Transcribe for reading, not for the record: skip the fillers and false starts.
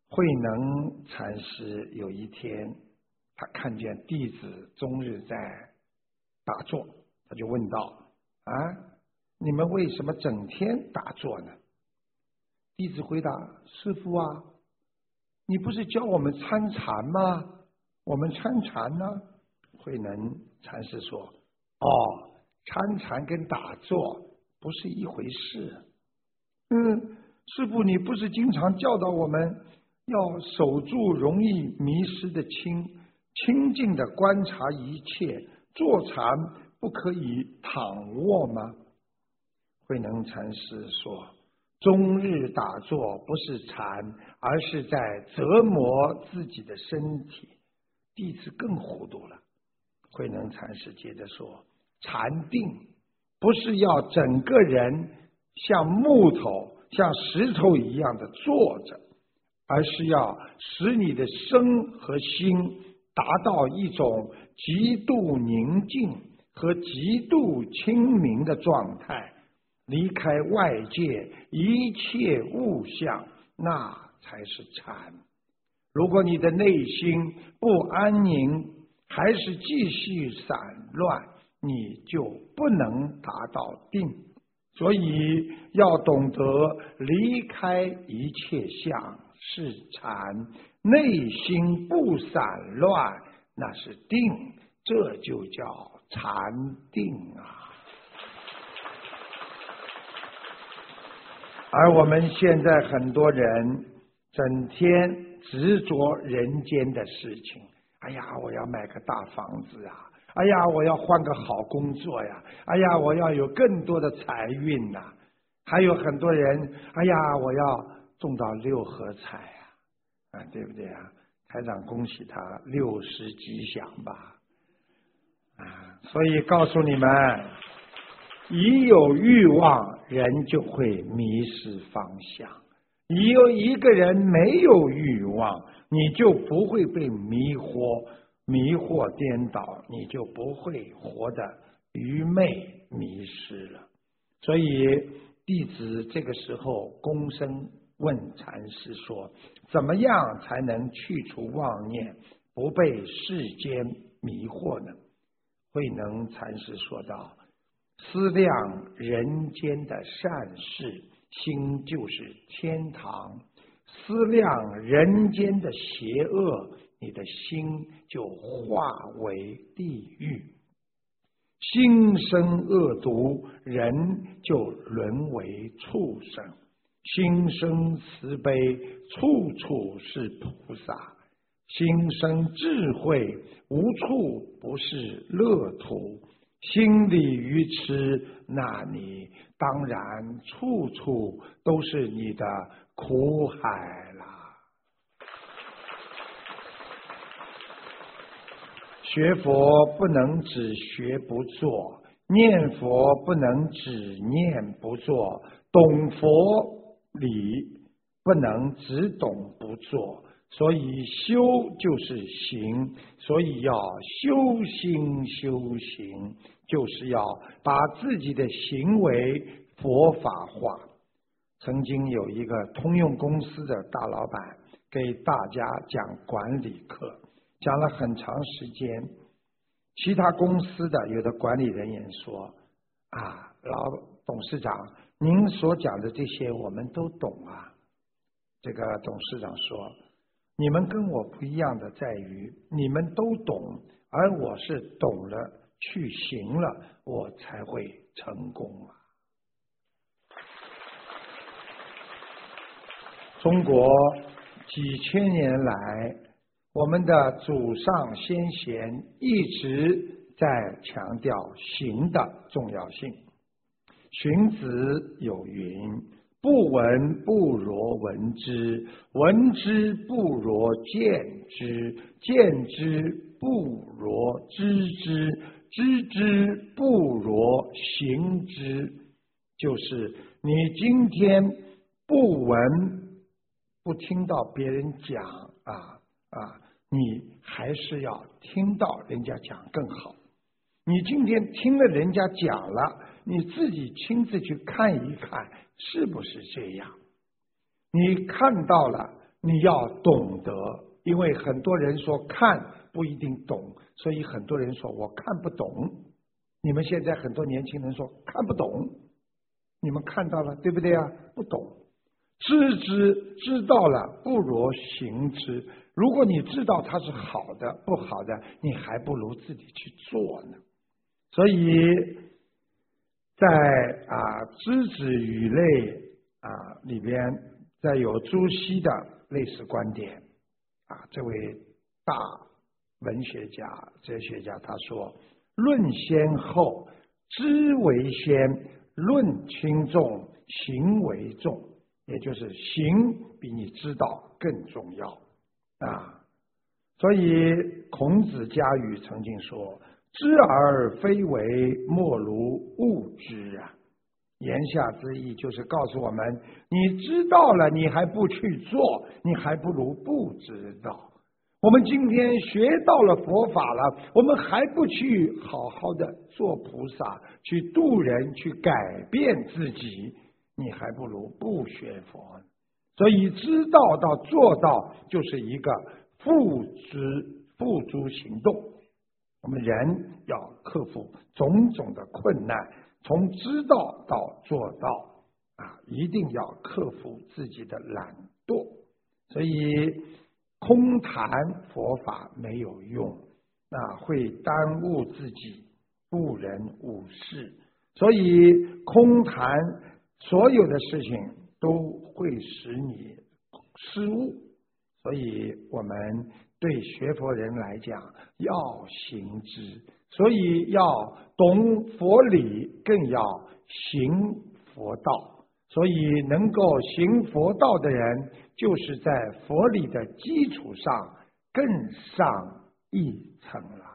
慧能禅师有一天，他看见弟子终日在打坐，他就问道：啊，你们为什么整天打坐呢？弟子回答：师父啊，你不是教我们参禅吗？我们参禅呢？慧能禅师说：哦，参禅跟打坐不是一回事。师父，你不是经常教导我们要守住容易迷失的清静的观察一切，坐禅不可以躺卧吗？慧能禅师说：终日打坐不是禅，而是在折磨自己的身体。弟子更糊涂了。慧能禅师接着说：禅定不是要整个人像木头像石头一样的坐着，而是要使你的身和心达到一种极度宁静和极度清明的状态，离开外界一切物象，那才是禅。如果你的内心不安宁，还是继续散乱，你就不能达到定。所以要懂得离开一切相是禅，内心不散乱那是定，这就叫禅定啊。而我们现在很多人整天执着人间的事情，哎呀，我要买个大房子啊，哎呀，我要换个好工作呀，哎呀，我要有更多的财运呐。还有很多人，哎呀，我要中到6合彩啊，对不对啊？台长恭喜他60吉祥吧。所以告诉你们，一有欲望，人就会迷失方向。你有一个人没有欲望，你就不会被迷惑颠倒，你就不会活得愚昧迷失了。所以弟子这个时候躬身问禅师说：怎么样才能去除妄念，不被世间迷惑呢？慧能禅师说道：思量人间的善事，心就是天堂；思量人间的邪恶，你的心就化为地狱。心生恶毒，人就沦为畜生；心生慈悲，处处是菩萨；心生智慧，无处不是乐土；心里愚痴，那你当然处处都是你的苦海了。学佛不能只学不做，念佛不能只念不做，懂佛理不能只懂不做。所以修就是行，所以要修心修行，就是要把自己的行为佛法化。曾经有一个通用公司的大老板给大家讲管理课，讲了很长时间。其他公司的有的管理人员说：老董事长，您所讲的这些我们都懂啊。这个董事长说：你们跟我不一样的在于，你们都懂，而我是懂了去行了，我才会成功啊。中国几千年来，我们的祖上先贤一直在强调行的重要性。荀子有云：不闻不如闻之，闻之不如见之，见之不如知之，知之不如行之。就是你今天不闻不听到别人讲你还是要听到人家讲更好。你今天听了人家讲了，你自己亲自去看一看是不是这样。你看到了你要懂得，因为很多人说看不一定懂，所以很多人说我看不懂。你们现在很多年轻人说看不懂，你们看到了对不对啊？不懂。知道了不如行之。如果你知道它是好的不好的，你还不如自己去做呢。所以在知止语类里边，再有朱熹的类似观点这位大文学家哲学家他说，论先后，知为先，论轻重，行为重。也就是行比你知道更重要所以孔子家语曾经说，知而非为，莫如勿知言下之意就是告诉我们，你知道了你还不去做，你还不如不知道。我们今天学到了佛法了，我们还不去好好的做菩萨，去度人，去改变自己，你还不如不学佛。所以知道到做到就是一个付诸行动。我们人要克服种种的困难，从知道到做到一定要克服自己的懒惰。所以空谈佛法没有用会耽误自己，误人误事。所以空谈所有的事情都会使你失误，所以我们对学佛人来讲要行之，所以要懂佛理，更要行佛道。所以能够行佛道的人，就是在佛理的基础上更上一层了。